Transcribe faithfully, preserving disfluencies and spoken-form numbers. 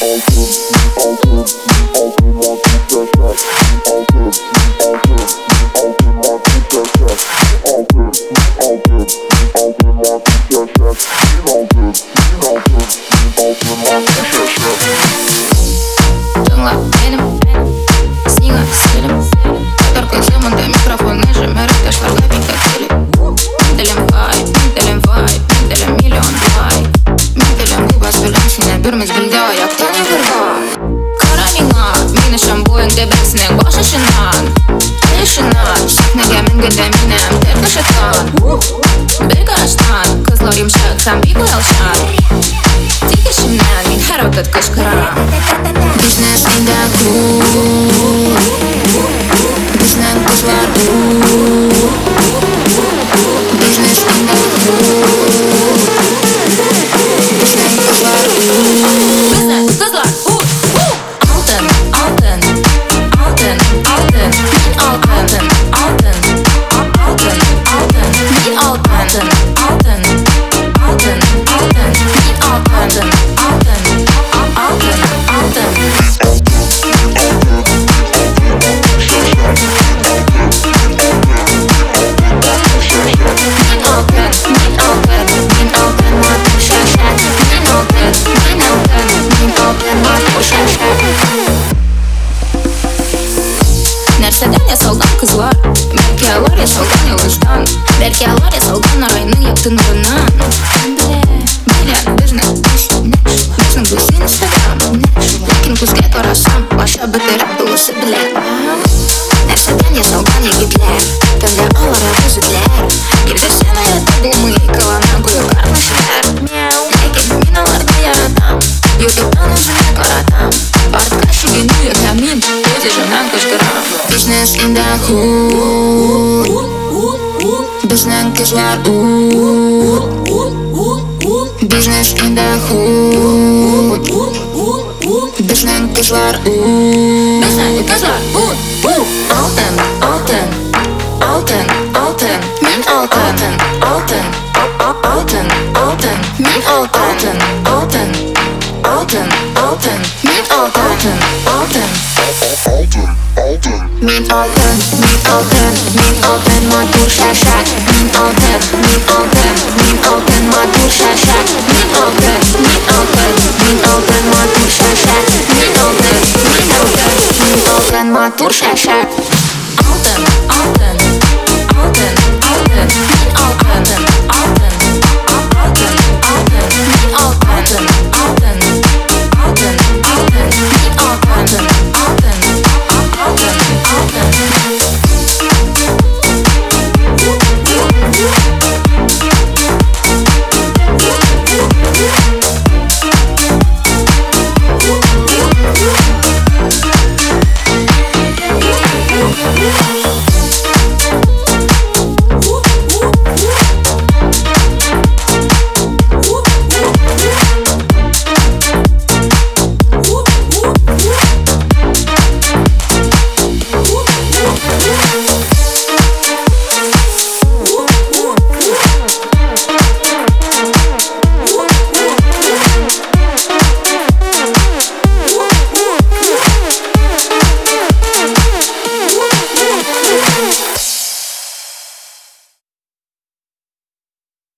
Nereden yasaldan kızlar, belki ağlar yasaldan yalıştan, belki ağlar yasaldan arayının yaptığın nurundan. Ben bile, bile bizne, bizne bu seni sevdam. Lakin kuzga karasam, başa bitirip dolusu bile. Nereden yasaldan yigitler, tövbe ağlara büzükler. Bir de sen hayatta bulmayı kalanan kuyu kardeşler. Lakin min alarda yaratam, YouTube'dan özüne karatam. Artık şu günü yakamin, göz yaşından kışkıram. Business in the hood, bizden kızlar oud. Business in the hood, bizden kızlar oud. Bizden kızlar oud. Altın, altın, altın, altın, min altın, altın, altın, altın, min altın, altın, altın, altın, min altın, altın. Min altın, min altın, min altın matur şaşak. Min altın, min altın, min altın matur şaşak. Min altın, min altın, min altın matur şaşak. Min altın, min altın, min altın matur şaşak.